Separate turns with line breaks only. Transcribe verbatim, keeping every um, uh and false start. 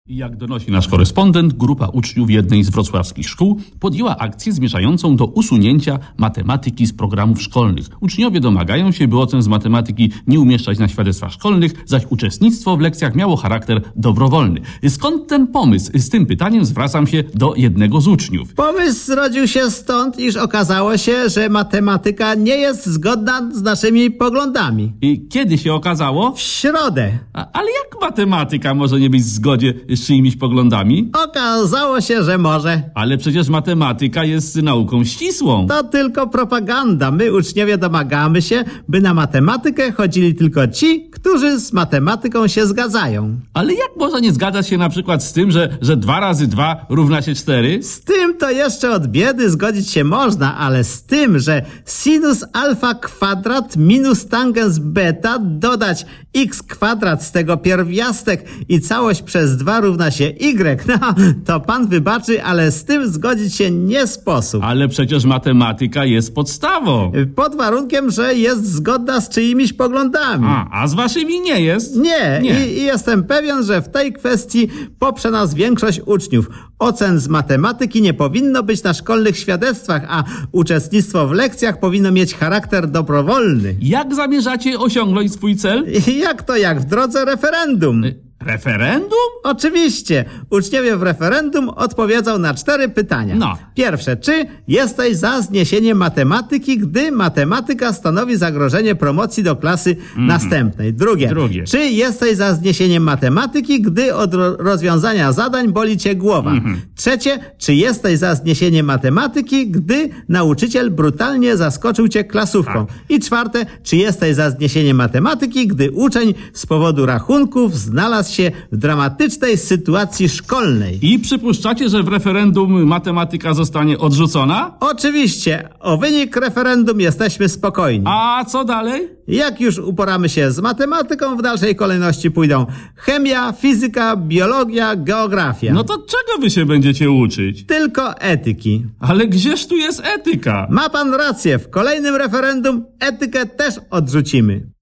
Jak donosi nasz korespondent, grupa uczniów jednej z wrocławskich szkół podjęła akcję zmierzającą do usunięcia matematyki z programów szkolnych. Uczniowie domagają się, by ocen z matematyki nie umieszczać na świadectwach szkolnych, zaś uczestnictwo w lekcjach miało charakter dobrowolny. Skąd ten pomysł? Z tym pytaniem zwracam się do jednego z uczniów.
Pomysł zrodził się stąd, iż okazało się, że matematyka nie jest zgodna z naszymi poglądami.
I kiedy się okazało?
W środę.
A, ale jak matematyka może nie być w zgodzie z czyimiś poglądami?
Okazało się, że może.
Ale przecież matematyka jest nauką ścisłą.
To tylko propaganda. My, uczniowie, domagamy się, by na matematykę chodzili tylko ci, którzy z matematyką się zgadzają.
Ale jak można nie zgadzać się na przykład z tym, że, że dwa razy dwa równa się cztery?
Z tym to jeszcze od biedy zgodzić się można, ale z tym, że sinus alfa kwadrat minus tangens beta dodać x kwadrat z tego pierwiastek i całość przez dwa równa się y, no to pan wybaczy, ale z tym zgodzić się nie sposób.
Ale przecież matematyka jest podstawą.
Pod warunkiem, że jest zgodna z czyimiś poglądami.
A, a z waszymi nie jest?
Nie,
Nie.
I, i jestem pewien, że w tej kwestii poprze nas większość uczniów. Ocen z matematyki nie powinno być na szkolnych świadectwach, a uczestnictwo w lekcjach powinno mieć charakter dobrowolny.
Jak zamierzacie osiągnąć swój cel?
I jak to jak? W drodze referendum.
Referendum?
Oczywiście. Uczniowie w referendum odpowiedzą na cztery pytania.
No.
Pierwsze, czy jesteś za zniesieniem matematyki, gdy matematyka stanowi zagrożenie promocji do klasy mm. następnej? Drugie,
Drugie,
czy jesteś za zniesieniem matematyki, gdy od ro- rozwiązania zadań boli cię głowa? Mm-hmm. Trzecie, czy jesteś za zniesieniem matematyki, gdy nauczyciel brutalnie zaskoczył cię klasówką?
Tak.
I czwarte, czy jesteś za zniesieniem matematyki, gdy uczeń z powodu rachunków znalazł się w dramatycznej sytuacji szkolnej?
I przypuszczacie, że w referendum matematyka zostanie odrzucona?
Oczywiście. O wynik referendum jesteśmy spokojni.
A co dalej?
Jak już uporamy się z matematyką, w dalszej kolejności pójdą chemia, fizyka, biologia, geografia.
No to czego wy się będziecie uczyć?
Tylko etyki.
Ale gdzież tu jest etyka?
Ma pan rację. W kolejnym referendum etykę też odrzucimy.